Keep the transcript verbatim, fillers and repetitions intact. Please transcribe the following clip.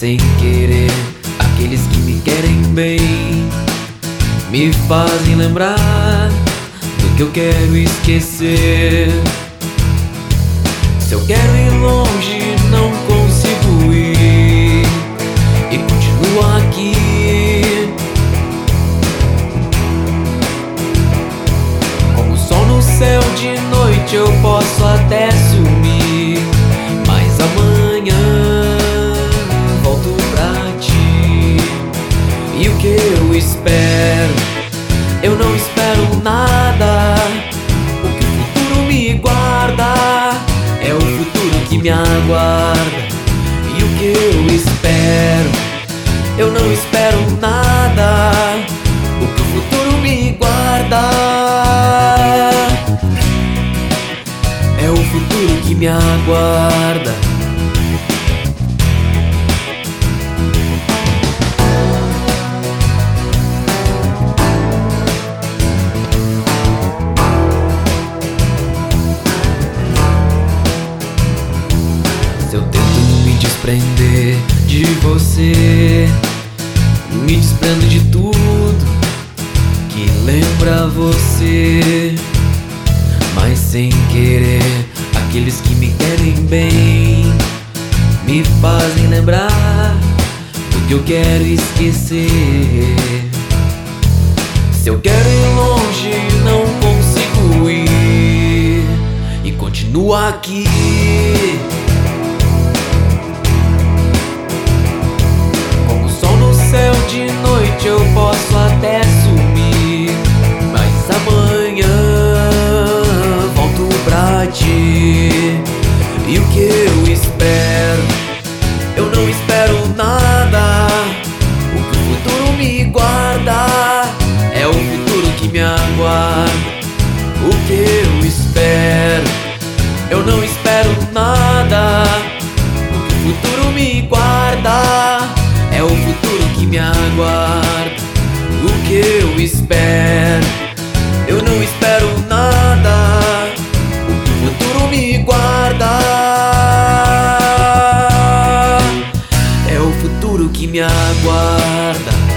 sem querer, aqueles que me querem bem me fazem lembrar do que eu quero esquecer. Se eu quero ir longe, não consigo ir e continuo aqui. Como o sol no céu de noite, eu posso até sumir, mas amanhã volto pra ti. E o que eu espero? Eu não espero nada. O que o futuro me guarda é o futuro que me aguarda. E o que eu espero? Eu não espero nada. O que o futuro me guarda é o futuro que me aguarda. Se eu tento me desprender de você, me desprendo de tudo que lembra você, mas sem querer, aqueles que me querem bem me fazem lembrar do que eu quero esquecer. Se eu quero ir longe, não consigo ir e continuo aqui. Céu de noite, eu posso até sumir, mas amanhã volto pra ti. E o que eu espero? Eu não espero nada. O que o futuro me guarda é o futuro que me aguarda. O que eu espero? Eu não espero nada. O que o futuro me guarda é o futuro que me aguarda. O que eu espero? Eu não espero nada. O que o futuro me guarda é o futuro que me aguarda.